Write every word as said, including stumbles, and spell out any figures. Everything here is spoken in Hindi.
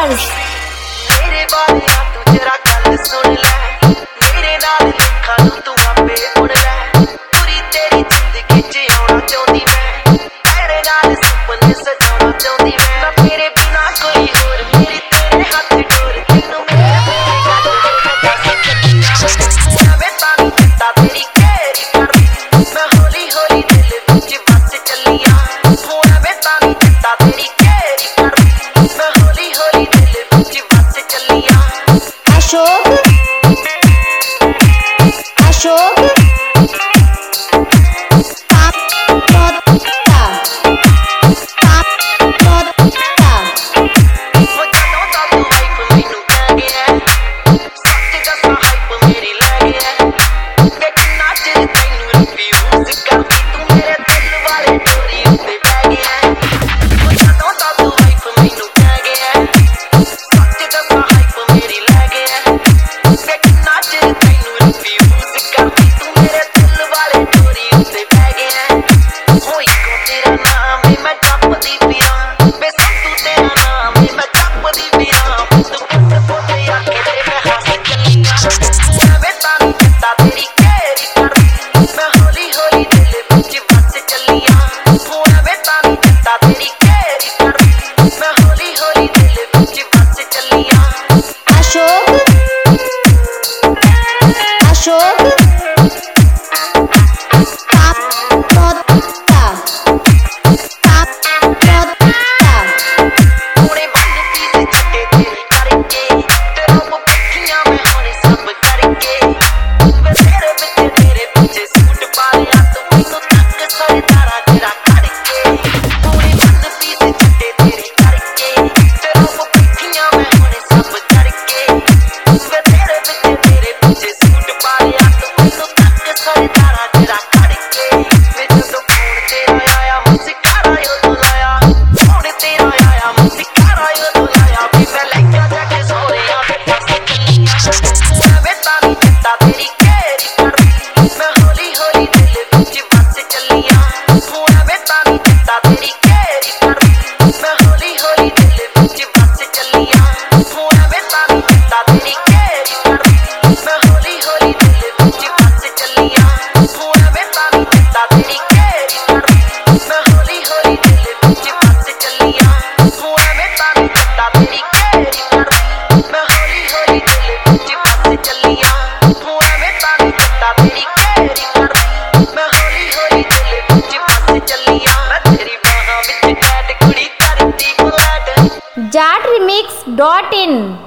हर्ष। मेरे बारे तू जरा गल सुन ले, मेरे नाल लिखा तू आपे उड़ ले, पूरी तेरी जिंदगी च आउणा चाहुंदी मैं, तेरे नाल सुपने सजाउणा चाहुंदी मैं, ना तेरे बिना कोई होर मेरी तेरे हाथ डोर, तैनू मेरे मेरे गल दस चलियां मैं तानी चिट्टा तेरी केरी करदी, मैं हौली हौली दिल विच बस चलियां हुण मैं तानी चिट्टा तेरी केरी करदी, मैं हौली हौली दिल विच बस चलियां। अशोक अशोक जाट रिमिक्स डॉट इन।